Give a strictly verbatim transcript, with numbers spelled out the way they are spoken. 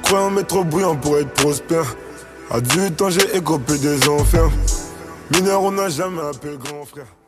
croyant mais trop bruyant pour être prospère. À dix-huit ans j'ai écopé des enfers. Mineur on n'a jamais appelé grand frère.